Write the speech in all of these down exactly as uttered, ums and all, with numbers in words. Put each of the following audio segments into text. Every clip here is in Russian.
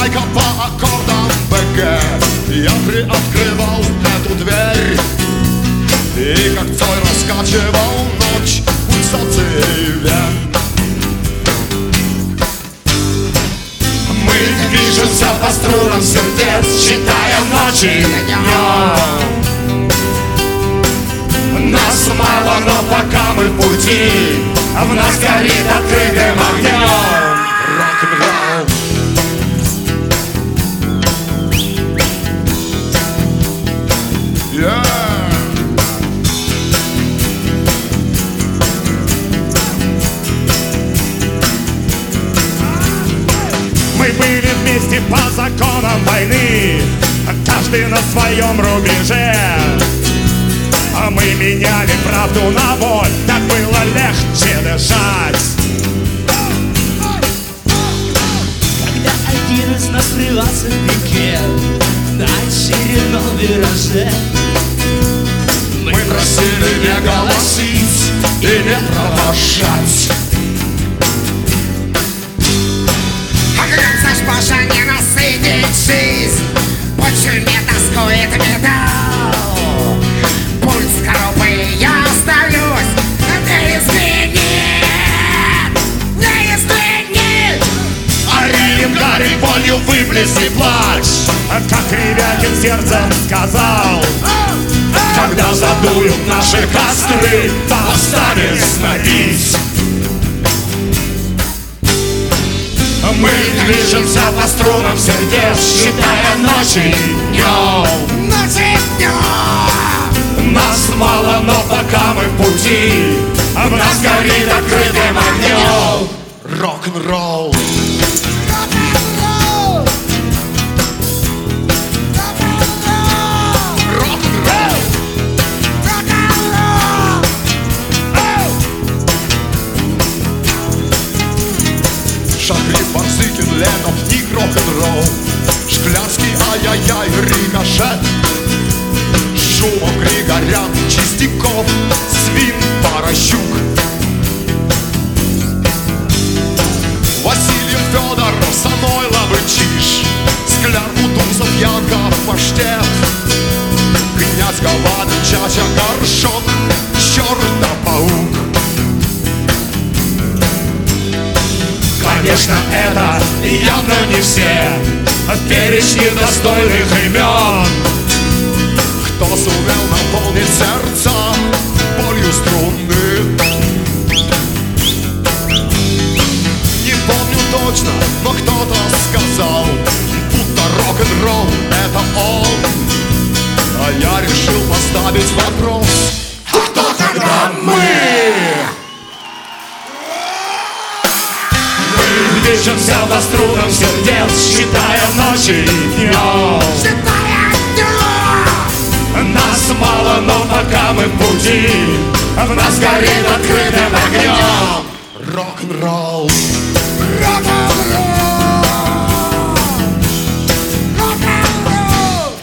балалайка по аккордам БГ. Я приоткрывал эту дверь и как цой раскачивал ночь пульсации вен. Мы движемся по струнам сердец, считая ночи днем. Нас мало, но пока мы в пути, в нас горит открытым огнем рок-н-ролл. Yeah. Мы были вместе по законам войны, каждый на своем рубеже. А мы меняли правду на боль, так было легче дышать. Когда один из нас плевался в пике на очередном вираже, мы просили не голосить и не провожать. Оглянешь, Боже, не насытить жизнь, по тюрьме тоскует металл. Пульс коробы, я остаюсь, не измени, не измени. Арим, горит болью, выплесни плачь, как Ревякин сердцем сказал. Когда задуют наши костры, восстанет снобись. Мы движемся по струнам сердец, считая ночи днем. Ночи днем. Нас мало, но пока мы в пути, в нас горит открытым огнем рок-н-ролл. Шахриф, Барзыкин, Ленов, Ник, рок-н-ролл. Шклярский, ай-яй-яй, рикошет. Шумов, Григорян, Чистяков, Свин, Порощук. Васильев, Федор, Самойлов и Чиж. Скляр, Кутузов, Яков, Паштет. Князь Голованин, Чача, Горшок, Чёрта-паук. Конечно, это явно не все перечни достойных имен. Кто сумел наполнить сердца болью струны. Не помню точно, но кто-то сказал, будто рок-н-ролл это он. А я решил поставить вопрос: а кто тогда мы? Движемся по струнам сердец, считая ночи днем. Считая днем. Нас мало, но пока мы в пути, в нас горит открытым огнем рок-н-ролл. Рок-н-ролл. Рок-н-ролл.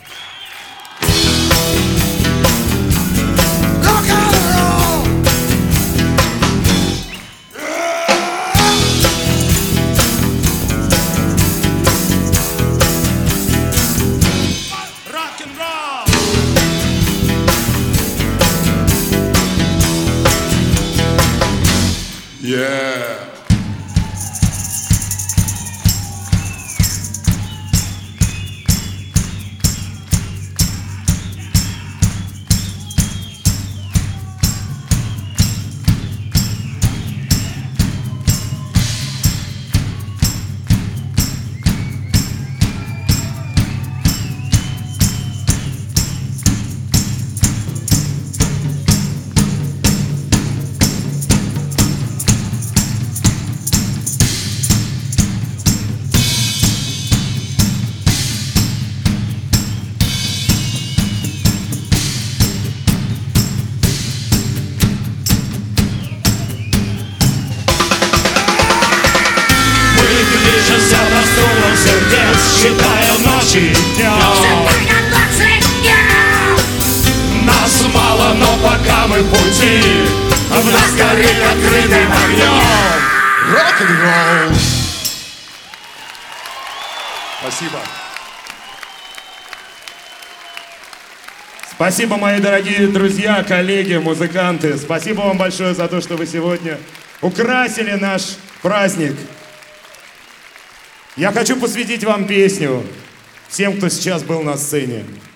Рок-н-ролл. Yeah. Считая ночи днем. Нас мало, но пока мы в пути, в нас горит открытым огнем рок-н-ролл. Спасибо. Спасибо, мои дорогие друзья, коллеги, музыканты. Спасибо вам большое за то, что вы сегодня украсили наш праздник. Я хочу посвятить вам песню всем, кто сейчас был на сцене.